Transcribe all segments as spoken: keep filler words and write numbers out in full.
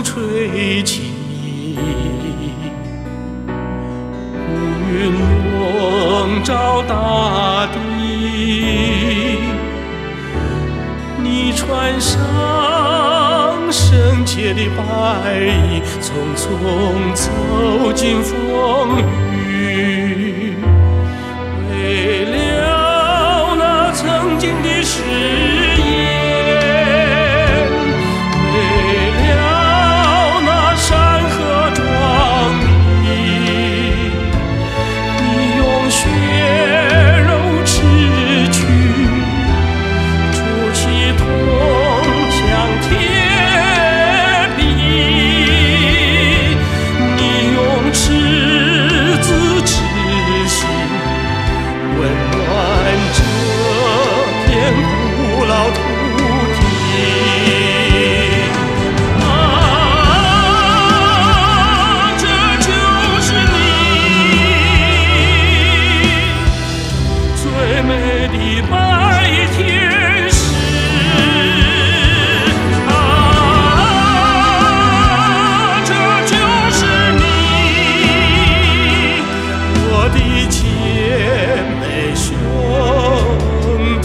风吹起，乌云笼罩大地。你穿上圣洁的白衣，匆匆走进风雨，为了那曾经的誓言，为了那山河壮丽，你用血肉赤躯筑起铜墙铁壁，你用赤子之心温暖这片古老土地。啊，这就是你最美的白天使。啊，这就是你我的姐妹兄弟。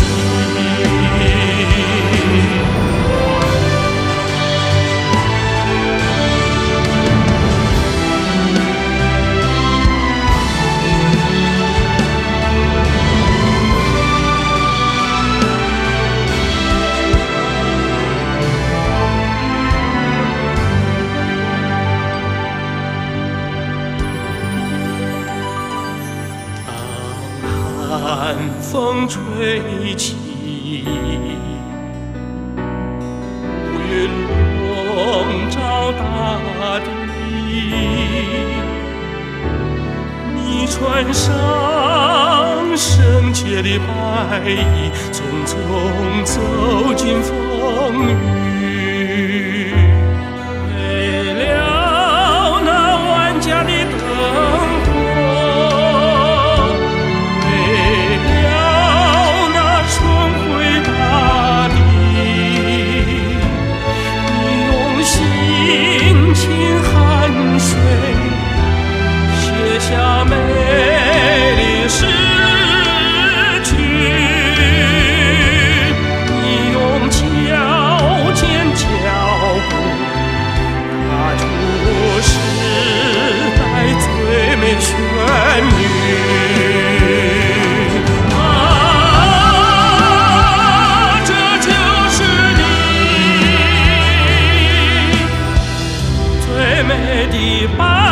当寒风吹起，乌云笼罩大地，你穿上圣洁的白衣，匆匆走进风雨，为了那万家的灯火，为了那春晖大地，你用辛勤汗水写下美丽诗句，你用矫健脚步踏出时代最美旋律。啊，这就是你最美的白